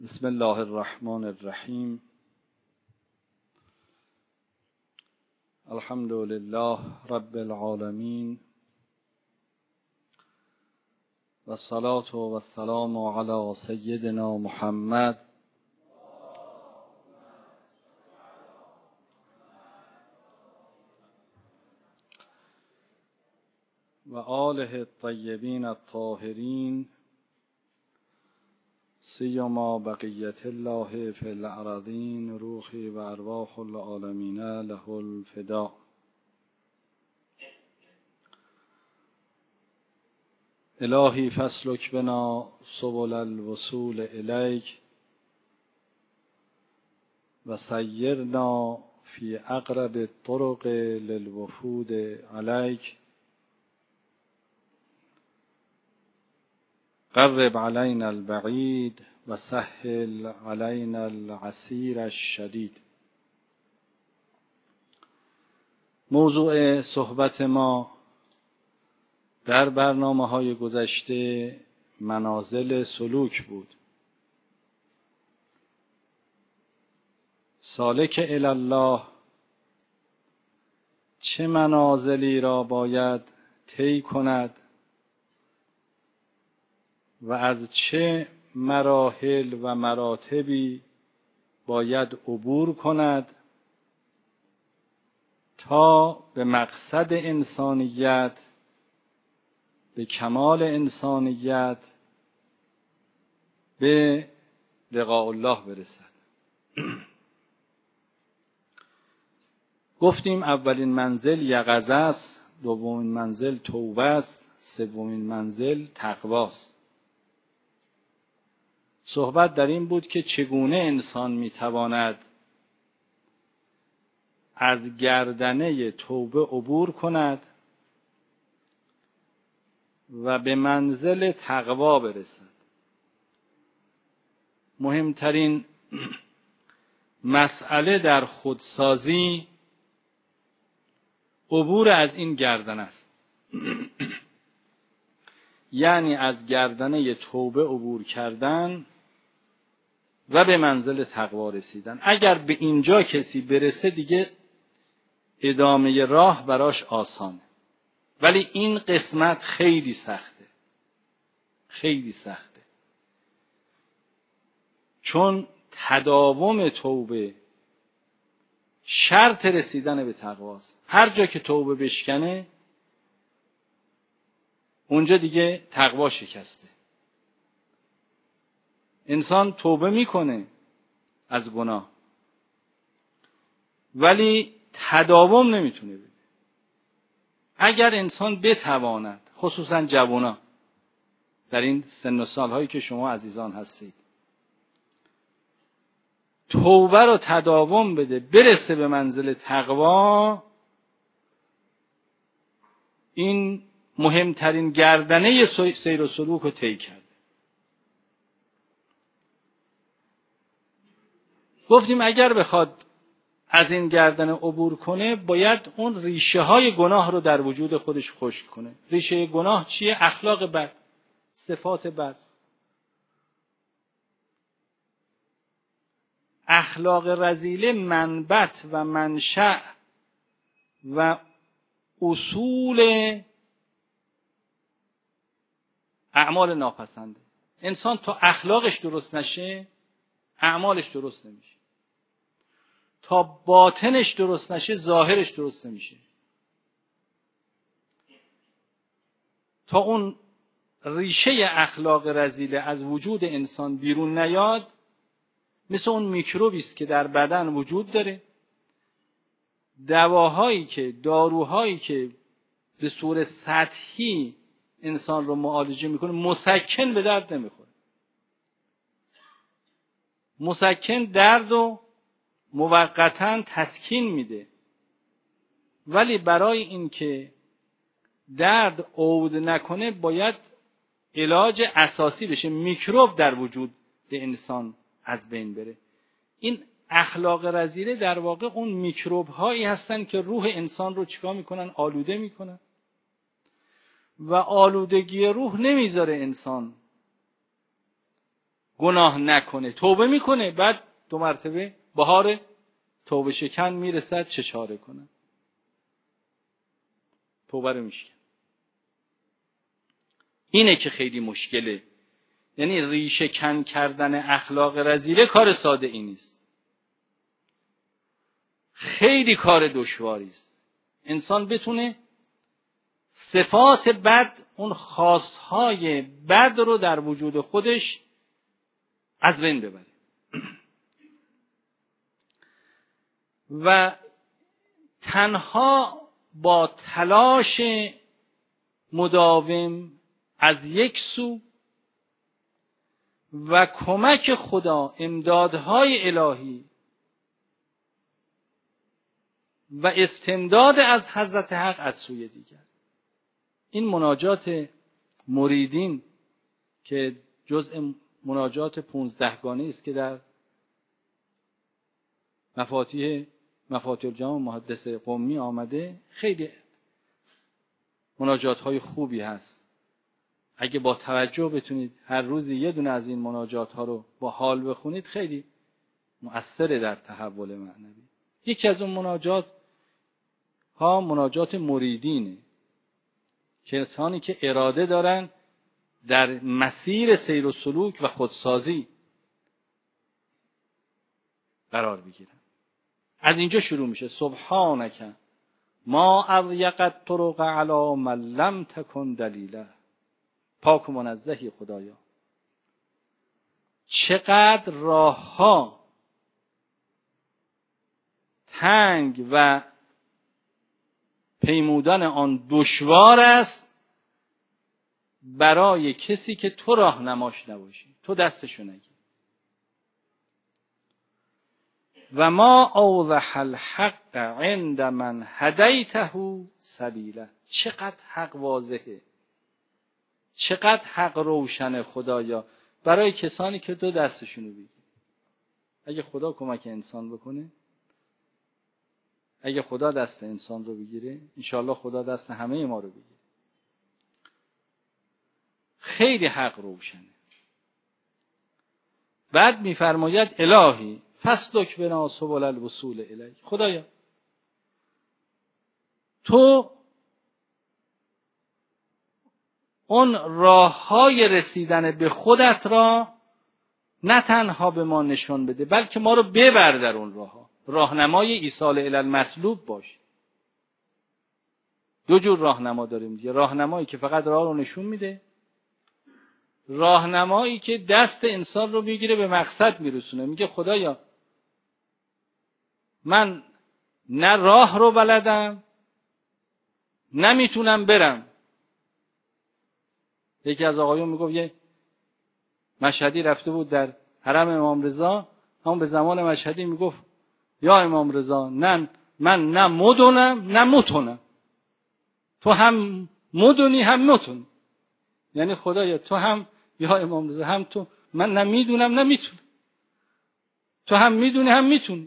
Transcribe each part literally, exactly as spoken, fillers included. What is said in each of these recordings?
بسم الله الرحمن الرحیم. الحمد لله رب العالمین و الصلاة و السلام علی سیدنا محمد و آله الطیبین الطاهرین سیما بقیت الله فی الارضین روحی و ارواح العالمین له الفدا. الهی فاسلک بنا سبل الوصول الیک و سیرنا فی اقرب الطرق للوفود علیک. قرب علینا البعید و سهل علینا العسیر الشدید. موضوع صحبت ما در برنامه های گذشته منازل سلوک بود. سالک الی الله چه منازلی را باید طی کند و از چه مراحل و مراتبی باید عبور کند تا به مقصد انسانیت، به کمال انسانیت، به لقاء الله برسد. گفتیم اولین منزل یقظه است، دومین منزل توبه است، سومین منزل تقوی است. صحبت در این بود که چگونه انسان میتواند از گردنه توبه عبور کند و به منزل تقوا برسد. مهمترین مسئله در خودسازی عبور از این گردنه است. یعنی از گردنه توبه عبور کردن و به منزل تقوا رسیدن. اگر به اینجا کسی برسه دیگه ادامه راه براش آسانه، ولی این قسمت خیلی سخته، خیلی سخته، چون تداوم توبه شرط رسیدن به تقواست. هر جا که توبه بشکنه اونجا دیگه تقوا شکسته. انسان توبه میکنه از گناه ولی تداوم نمیتونه بده. اگر انسان بتواند، خصوصا جوانا در این سن و سالهایی که شما عزیزان هستید، توبه رو تداوم بده، برسه به منزل تقوا، این مهمترین گردنه سیر و سلوک رو طی کرده. گفتیم اگر بخواد از این گردنه عبور کنه باید اون ریشه های گناه رو در وجود خودش خشک کنه. ریشه گناه چیه؟ اخلاق بد، صفات بد. اخلاق رذیله منبت و منشأ و اصول اعمال ناپسنده. انسان تا اخلاقش درست نشه اعمالش درست نمیشه، تا باطنش درست نشه ظاهرش درست نمیشه. تا اون ریشه اخلاق رذیله از وجود انسان بیرون نیاد، مثل اون میکروبی است که در بدن وجود داره. دواهایی که داروهایی که به صورت سطحی انسان رو معالجه میکنه مسکن به درد نمیخوره. مسکن درد و موقتاً تسکین میده، ولی برای اینکه درد عود نکنه باید علاج اساسی بشه، میکروب در وجود انسان از بین بره. این اخلاق رذیله در واقع اون میکروب هایی هستن که روح انسان رو چیکار میکنن؟ آلوده میکنن. و آلودگی روح نمیذاره انسان گناه نکنه، توبه میکنه، بعد دو مرتبه بهار توبه شکن میرسد، چه چاره کنه؟ توبه رو میشکن. اینه که خیلی مشکله. یعنی ریشه کن کردن اخلاق رذیله کار ساده ای نیست، خیلی کار دشواری است. انسان بتونه صفات بد، اون خاصهای بد رو در وجود خودش از بین ببره و تنها با تلاش مداوم از یک سو و کمک خدا، امدادهای الهی و استمداد از حضرت حق از سوی دیگر. این مناجات مریدین که جزء مناجات پونزدهگانه است که در مفاتیح مفاتیح الجام محدث قمی آمده، خیلی مناجات های خوبی هست. اگه با توجه بتونید هر روزی یه دونه از این مناجات ها رو با حال بخونید، خیلی مؤثره در تحول معنوی. یکی از اون مناجات ها مناجات مریدینه، کسانی که اراده دارن در مسیر سیر و سلوک و خودسازی قرار بگیرن. از اینجا شروع میشه: سبحانک ما اضیقت طرق علی من لم تکن دلیله. پاک و منزهی خدایا، چقدر راه ها تنگ و پیمودن آن دشوار است برای کسی که تو راهنماش نباشی، تو دستشو نگیری. و ما اوضح الحق عند من هدیته سبیله. چقدر حق واضحه، چقدر حق روشن خدایا برای کسانی که تو دستشونو بگیری. اگه خدا کمک انسان بکنه، اگه خدا دست انسان رو بگیره، انشاءالله خدا دست همه ما رو بگیره. خیلی حق روشنه. بعد میفرماید الهی فسلک بنا سبل الوصول الیک. خدایا تو اون راههای رسیدن به خودت را نه تنها به ما نشون بده، بلکه ما رو ببر در اون راهها. راهنمای ایصال الی المطلوب باش. دو جور راهنما داریم دیگه: راهنمایی که فقط راه رو نشون میده، راهنمایی که دست انسان رو میگیره به مقصد میرسونه. میگه خدایا من نه راه رو بلدم، نمیتونم برم. یکی از آقایون میگفت یه مشهدی رفته بود در حرم امام رضا، همون به زمان مشهدی میگفت یا امام رضا، نه من نه مدونم نه متونم، تو هم مدونی هم متون. یعنی خدایا تو هم، یا امام رضا هم تو، من نه میدونم نه میتونم، تو هم میدونی هم میتونی.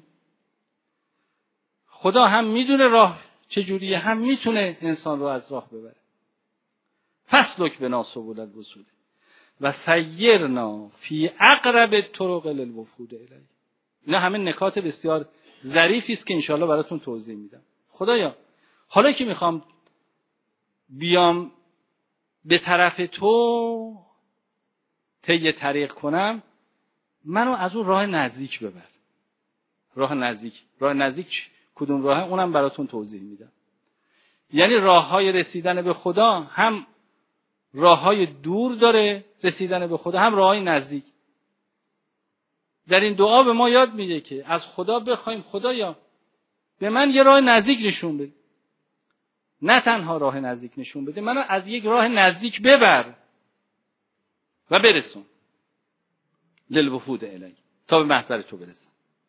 خدا هم میدونه راه چجوریه، هم میتونه انسان رو از راه ببره. فسلک بنا سبل الوصول و سیرنا فی اقرب الطرق للوفود الیک. اینا همه نکات بسیار ظریفی است که انشاءالله براتون توضیح میدم. خدایا حالا که میخوام بیام به طرف تو طی طریق کنم، منو از اون راه نزدیک ببر. راه نزدیک، راه نزدیک کدوم راهه؟ اونم براتون توضیح میدم. یعنی راههای رسیدن به خدا هم راههای دور داره رسیدن به خدا، هم راههای نزدیک. در این دعا به ما یاد میده که از خدا بخوایم خدایا به من یه راه نزدیک نشون بده. نه تنها راه نزدیک نشون بده، منو از یک راه نزدیک ببر و برسون للوفود الیک، تا به محضر تو برسم.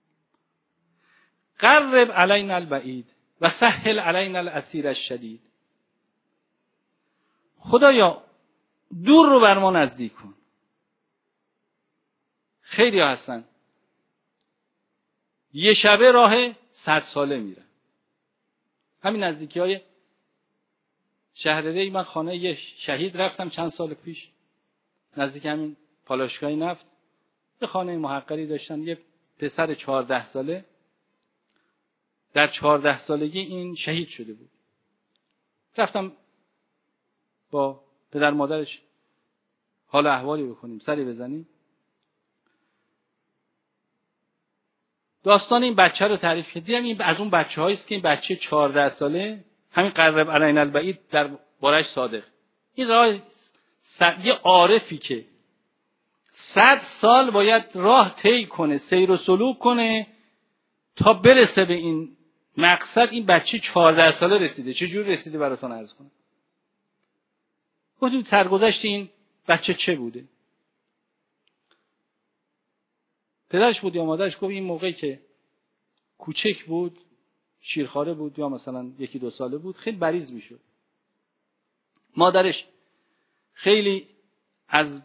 قرب علینا البعید و سهل علینا العسیر الشدید. خدایا دور رو بر ما نزدیک کن. خیلی ها هستن یه شبه راه صد ساله میرن. همین نزدیکی های شهر ری، من خانه یه شهید رفتم چند سال پیش، نزدیک همین پالایشگاه نفت. یه خانه محقری داشتن، یه پسر چهارده ساله در چهارده سالگی این شهید شده بود. رفتم با پدر مادرش حال احوالی بکنیم، سری بزنیم. داستان این بچه رو تعریف کرد. دیدم این از اون بچه هایی است که این بچه چهارده ساله همین قرب علینا البعید در بارش صادق، این راه س... یه عارفی که صد سال باید راه طی کنه، سیر و سلوک کنه تا برسه به این مقصد، این بچه چهارده ساله رسیده. چجور رسیده براتون عرض کنم. گفتیم سرگذشت این بچه چه بوده. پدرش بود یا مادرش گفت این موقعی که کوچک بود، شیرخواره بود یا مثلا یکی دو ساله بود، خیلی بریز میشد. مادرش خیلی از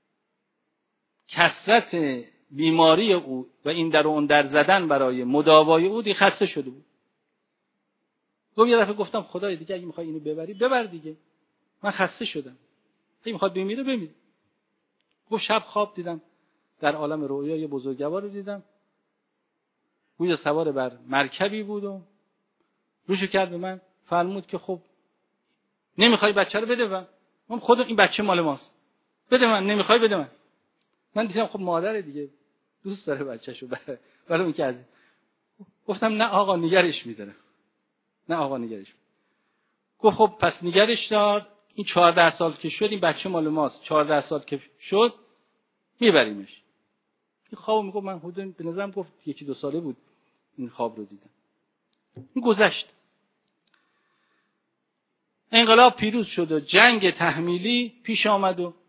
کثرت بیماری او و این در و اون در زدن برای مداوای او دی خسته شده بود. گفت یه دفعه گفتم خدای دیگه اگه میخوای اینو ببری ببر دیگه، من خسته شدم، اگه میخواد بمیره بمیره. گفت شب خواب دیدم در عالم رؤیا یه بزرگوار رو دیدم، گویا سوار بر مرکبی بود و روشو کرد به من، فرمود که خب نمیخوای بچه رو بده من، من خود این بچه مال ماست، بده من. نمیخوای بده من. من دیدم خب مادر دیگه دوست داره بچه‌شو، برای اون که از گفتم نه آقا نگرش می‌دارم، نه آقا نگرش. گفت خب پس نگرش دار، این چهارده سال که شد این بچه مال ماست، چهارده سال که شد میبریمش. این خواب میگفت من حدود به نظرم گفت یکی دو ساله بود این خواب رو دیدم. این گذشت. انقلاب پیروز شد و جنگ تحمیلی پیش آمد و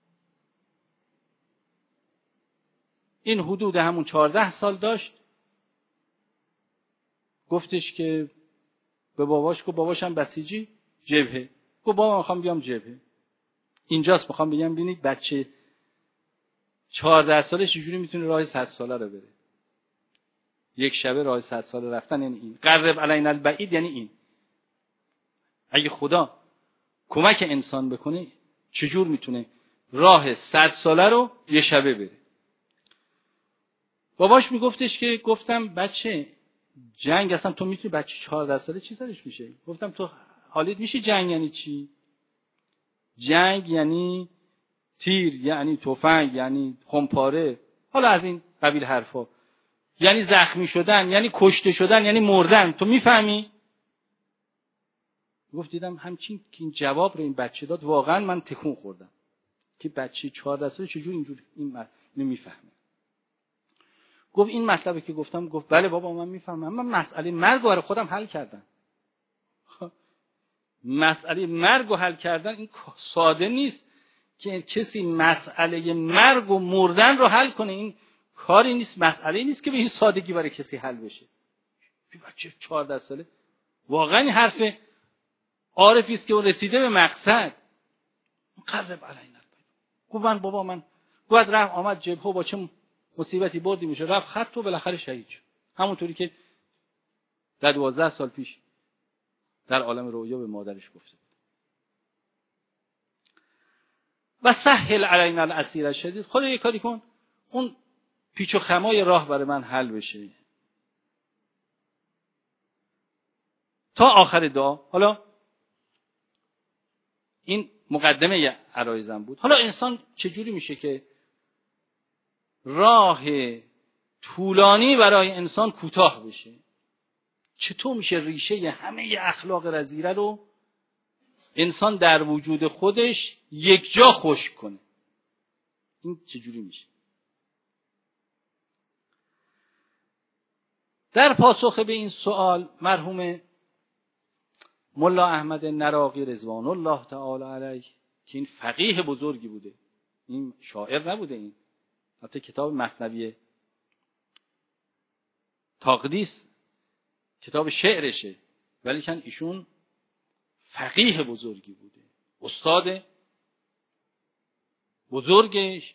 این حدود همون چهارده سال داشت. گفتش که به باباش، گفت باباشم بسیجی جبهه. گفت بابا میخوام بیام جبهه. اینجاست میخوام بگم ببینید بچه چهارده ساله چجوری میتونه راه صد ساله رو بره. یک شبه راه صد ساله رفتن یعنی این. قرب علینا البعید یعنی این. اگه خدا کمک انسان بکنه چجور میتونه راه صد ساله رو یه شبه بره. باباش میگفتش که گفتم بچه جنگ اصلا تو میتونی، بچه چهارده ساله چی سرش میشه؟ گفتم تو حالیت میشه جنگ یعنی چی؟ جنگ یعنی تیر، یعنی تفنگ، یعنی خمپاره، حالا از این قبیل حرفا، یعنی زخمی شدن، یعنی کشته شدن، یعنی مردن. تو میفهمی؟ گفت دیدم همچین که این جواب رو این بچه داد واقعا من تکون خوردم که بچه چهارده ساله چجور اینجور این اینو میفهمه. گفت این مطلبی که گفتم، گفت بله بابا من میفهمم، من مسئله مرگ رو برای خودم حل کردم. مسئله مرگ رو حل کردن این ساده نیست که کسی مسئله مرگ و مردن رو حل کنه. این کاری نیست، مسئله نیست که به این سادگی برای کسی حل بشه. بچه چهارده ساله واقعا این حرف عارفی است که اون رسیده به مقصد. قرب علینا. گفت من بابا من گفت رفت آمد جبهه با چه مصیبتی بردی میشه، رفت خط و بالاخره شهید شد. همونطوری که در دوازده سال پیش در عالم رؤیا به مادرش گفته بود. و سهل علینا العسیر الشدید. خدا یه کاری کن اون پیچ و خمای راه برای من حل بشه تا آخر دعا. حالا این مقدمه عرایزم بود. حالا انسان چجوری میشه که راه طولانی برای انسان کوتاه بشه؟ چطور میشه ریشه همه اخلاق رذیله رو انسان در وجود خودش یک جا خشک کنه؟ این چجوری میشه؟ در پاسخ به این سوال مرحوم ملا احمد نراقی رضوان الله تعالی علیه که این فقیه بزرگی بوده، این شاعر نبوده، این حتی کتاب مثنوی تقدیس کتاب شعرشه، ولی کن ایشون فقیه بزرگی بوده، استاد بزرگش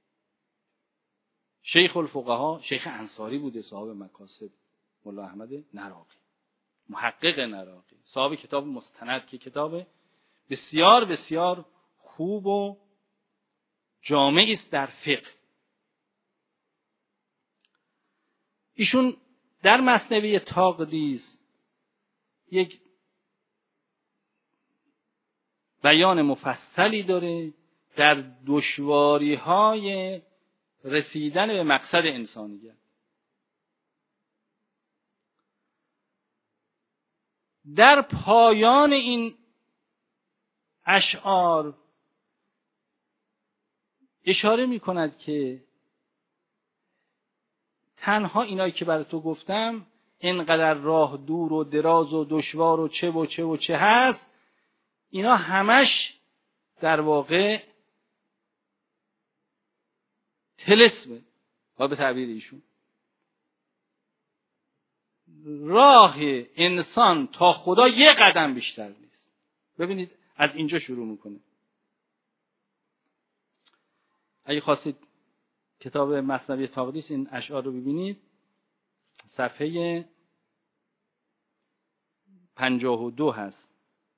شیخ الفقها شیخ انصاری بوده، صاحب مکاسب ملا احمد نراقی، محقق نراقی، صاحب کتاب مستند که کتاب بسیار بسیار خوب و جامعی است در فقه. ایشون در مثنوی تقدیس یک بیان مفصلی داره در دشواری‌های رسیدن به مقصد انسانیت. در پایان این اشعار اشاره می کند که تنها اینایی که برای تو گفتم، اینقدر راه دور و دراز و دشوار و چه و چه و چه هست، اینا همش در واقع طلسمه. با به تعبیر ایشون راه انسان تا خدا یه قدم بیشتر نیست. ببینید از اینجا شروع میکنه. اگه خواستید کتاب مثنوی تقدیس این اشعار رو ببینید، صفحه پنجاه و دو هست.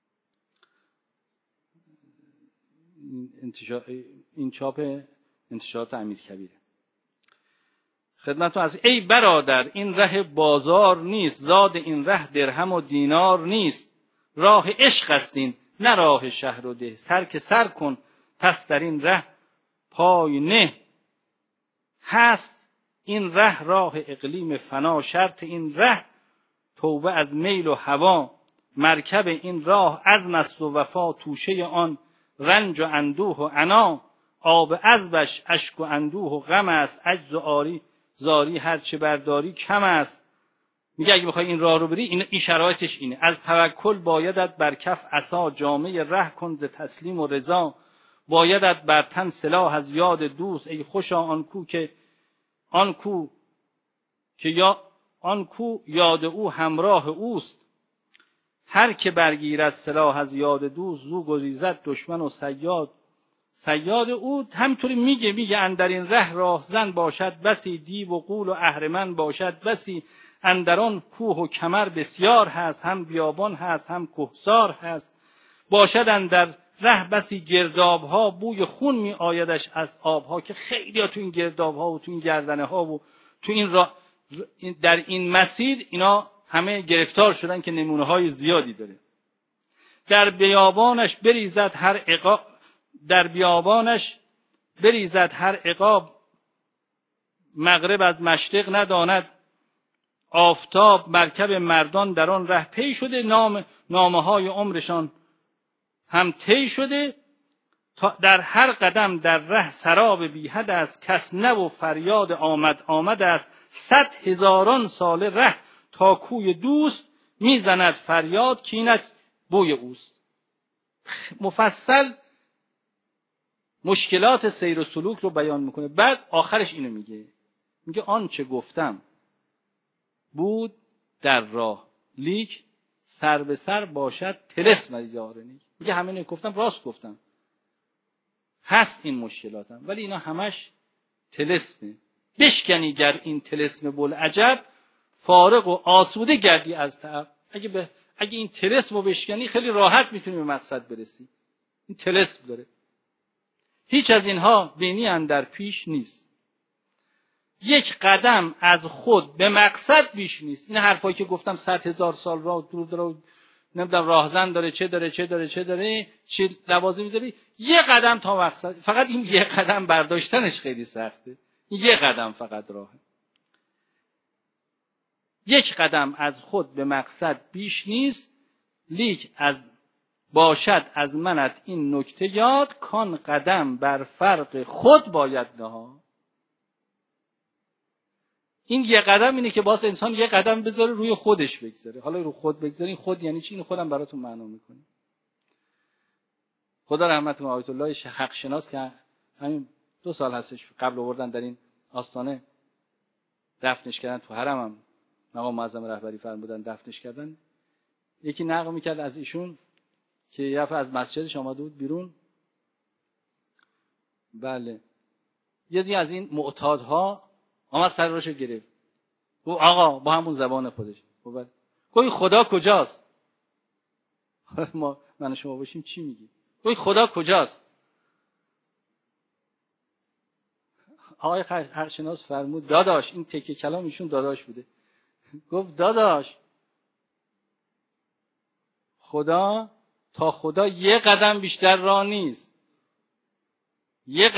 انتشار این چاپ انتشارات امیرکبیره. خدمتتون از ای برادر این ره بازار نیست، زاد این ره درهم و دینار نیست. راه عشق است این نه راه شهر و ده، ترک سر کن پس در این ره پای نه. هست این ره راه اقلیم فنا، شرط این ره توبه از میل و هوا. مرکب این راه عزم است و وفا، توشه آن رنج و اندوه و عنا. آب عذبش اشک و اندوه و غم است، عجز و آری زاری هرچه برداری کم است. میگه اگه بخوای این راه رو بری، این, این شرایطش اینه. از توکل بایدت بر کف عصا، جامه ره کن ز تسلیم و رضا. بایدت بر تن سلاح از یاد دوست، ای خوشا آن کو که آن کو که یا آن کو یاد او همراه اوست. هر که برگیرد سلاح از یاد دوست، زو گریزد دشمن و صیاد صیاد او. همینطوری میگه میگه اندر این ره راهزن باشد بسی، دیو و غول و اهرمن باشد بسی. اندران کوه و کمر بسیار هست، هم بیابان هست هم کوهسار هست. باشد اندر ره بسی گرداب ها، بوی خون می آیدش از آب ها. که خیلی ها تو این گرداب ها و تو این گردنه ها و تو این را در این مسیر اینا همه گرفتار شدن که نمونه های زیادی داره. در بیابانش بریزد هر عقاب در بیابانش بریزد هر عقاب، مغرب از مشرق نداند آفتاب. مرکب مردان در آن ره پی شده، نام نامه های عمرشان هم طی شده. تا در هر قدم در ره سراب بی حد است، کس نه و فریاد آمد آمد است. صد هزاران سال ره تا کوی دوست، میزند فریاد کینت بوی اوست. مفصل مشکلات سیر و سلوک رو بیان میکنه. بعد آخرش اینو میگه، میگه آنچه گفتم بود در راه، لیک سر به سر باشد طلسم یارنی. میگه همین گفتم، راست گفتم، هست این مشکلاتم، ولی اینا همش طلسمه. بشکنی گر این طلسم بوالعجب، فارغ و آسوده گردی از تعب. اگه به اگه این طلسم رو بشکنی خیلی راحت میتونی به مقصد برسی. این طلسم داره. هیچ از اینها بینی اندر پیش نیست، یک قدم از خود به مقصد بیش نیست. این حرفایی که گفتم صد هزار سال راه دور داره، نمیدونم راهزن داره، چه داره چه داره چه داره چه لوازمی داره، یه قدم تا مقصد. فقط این یه قدم برداشتنش خیلی سخته. این یه قدم فقط راهه. یک قدم از خود به مقصد بیش نیست، لیک از باشد از منت این نکته یاد، کان قدم بر فرق خود باید نهاد. این یه قدم اینه که باز انسان یه قدم بذاره روی خودش بگذاره. حالا رو خود بگذارین، خود یعنی چی؟ اینو خودم براتون معنا میکنم. خدا رحمت کنه آیت الله حق شناس که همین دو سال هستش قبل آوردن در این آستانه دفنش کردن، تو حرم هم مقام معظم رهبری فرمودن دفنش کردن. یکی نقل میکرد از ایشون که یه دفعه از مسجدش آمده بود بیرون، بله، یه دیگه از این معتادها آمد سر روشو گرفت، گفت آقا با همون زبان خودش، گفت گفت خدا کجاست؟ ما من و شما باشیم چی میگی؟ گفت خدا کجاست؟ آقای حقشناس فرمود داداش، این تکه کلام ایشون داداش بوده، گفت داداش خدا تا خدا یه قدم بیشتر راه نیست، یه